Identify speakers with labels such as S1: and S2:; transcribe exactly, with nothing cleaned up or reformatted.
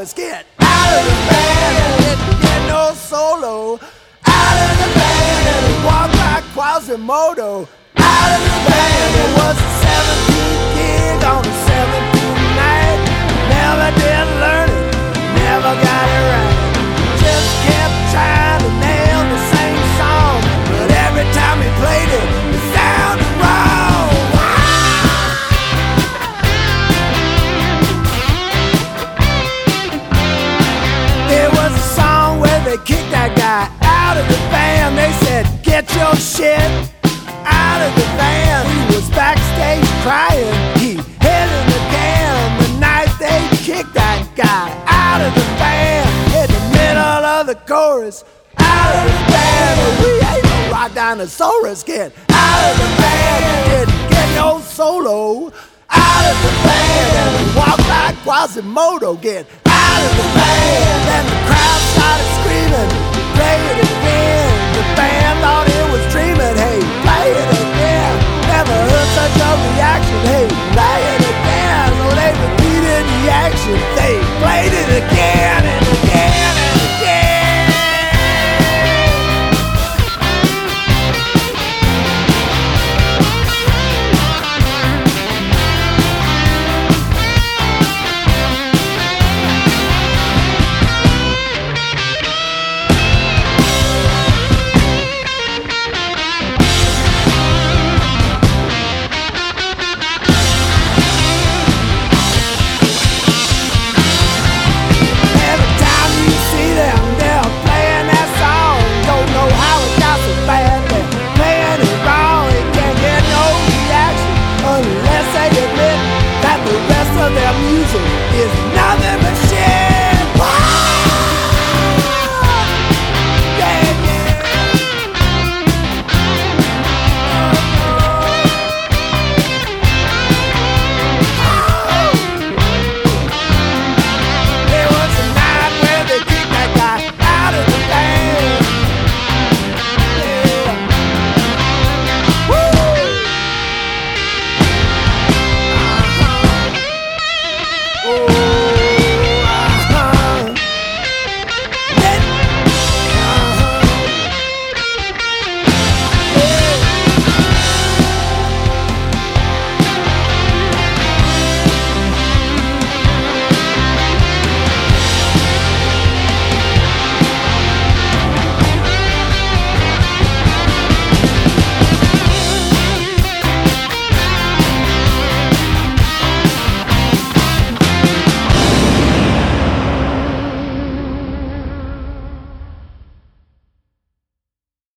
S1: Dinosaurus, get out of the band and didn't get no solo. Out of the band and he walked like Quasimodo. Out of the band, it was a seventeenth gig on the seventeenth night. Never did learn it, never got it right. Just kept trying to nail the same song, but every time he played it, it sounded wrong. It was a song where they kicked that guy out of the band. They said, get your shit out of the van. He was backstage crying, he hit it again. The night they kicked that guy out of the band, in the middle of the chorus, out of the band. We ain't no rock dinosaurus, get out of the band. Didn't get no solo. Out of the band, and we walk like Quasimodo, get out of the band. And the